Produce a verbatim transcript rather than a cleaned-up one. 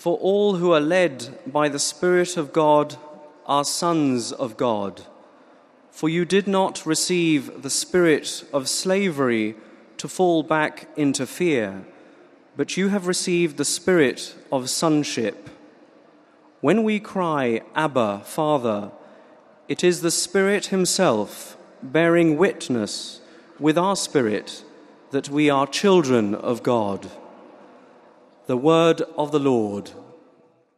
For all who are led by the Spirit of God are sons of God. For you did not receive the spirit of slavery to fall back into fear, but you have received the spirit of sonship. When we cry, Abba, Father, it is the Spirit himself bearing witness with our spirit that we are children of God. The word of the Lord.